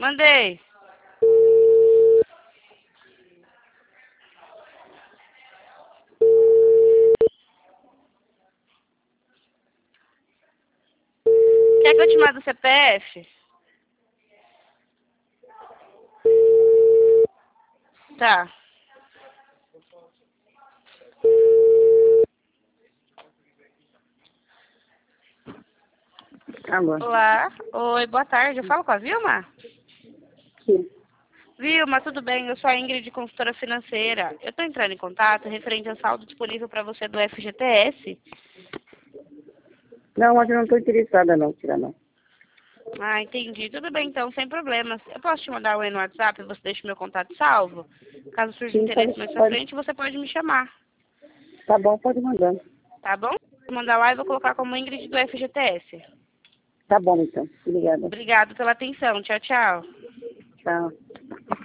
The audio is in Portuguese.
Mandei. Quer que eu te mande o CPF? Tá. Alô? Olá. Oi, boa tarde. Eu falo com a Vilma? Sim. Vilma, tudo bem? Eu sou a Ingrid, consultora financeira. Eu estou entrando em contato referente ao saldo disponível para você do FGTS. Não, mas eu não estou interessada não, tirar não. Ah, entendi. Tudo bem, então, sem problemas. Eu posso te mandar um aí no WhatsApp e você deixa meu contato salvo? Caso surja Sim, interesse mais pra frente, você pode me chamar. tá bom, pode mandar. Tá bom? Vou mandar lá e vou colocar como Ingrid do FGTS. Tá bom então, obrigada. Obrigada pela atenção. Tchau, tchau. Tchau.